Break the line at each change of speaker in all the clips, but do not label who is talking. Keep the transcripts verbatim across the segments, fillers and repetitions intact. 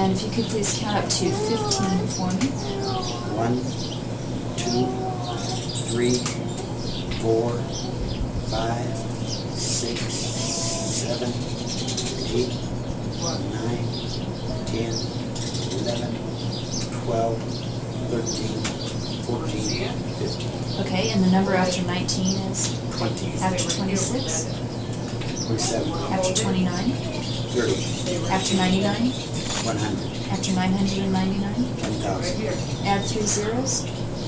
And if you could please count up to fifteen for me.
One, two, three, four, five, six, seven, eight, nine, ten, eleven, twelve, thirteen, fourteen, fifteen.
Okay, and the number after nineteen is?
Twenty.
After twenty-six?
Twenty-seven.
After twenty-nine?
Thirty.
After ninety-nine?
One hundred.
After nine hundred ninety-nine?
Ten thousand.
Add three zeros?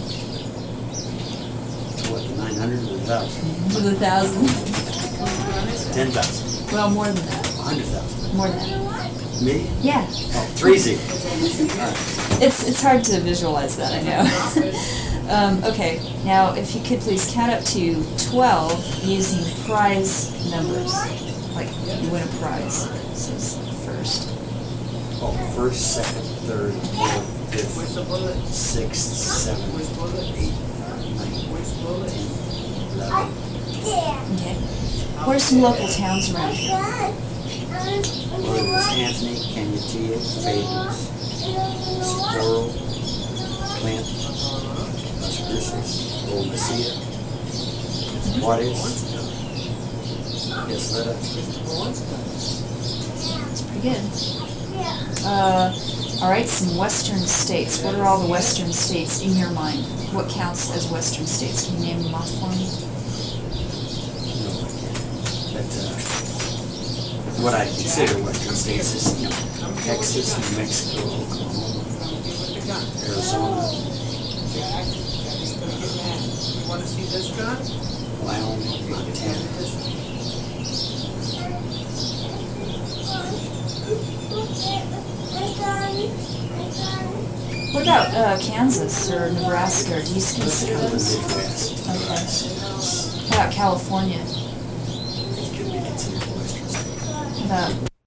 What, nine hundred or a thousand?
To the thousand.
Ten thousand.
Well, more than that.
A hundred thousand.
More than that.
Me?
Yeah.
Oh, three zeros. All right.
It's it's hard to visualize that, I know. um, okay, now if you could please count up to twelve using prize numbers. Like you win a prize. This is first.
Oh, first, second, third, fourth, fifth, sixth, seventh, eighth, ninth, tenth, eleventh.
Okay. What are some local towns around here?
Worthington, Anthony, Canutillo, Fabens, Socorro, Clint, Las Cruces, Old Mesilla, Juarez, Isleta.
That's pretty good. Uh, all right, some western states. What are all the western states in your mind? What counts as western states? Can you name them off for me?
No, I can't. But uh, what I consider western states is, you know, Texas, New Mexico, Oklahoma, Arizona, Wyoming, Montana.
What about uh, Kansas or Nebraska? Do you consider
Kind of the
those?
Midwest.
Okay. How about California?
It could be considered a western state.
How about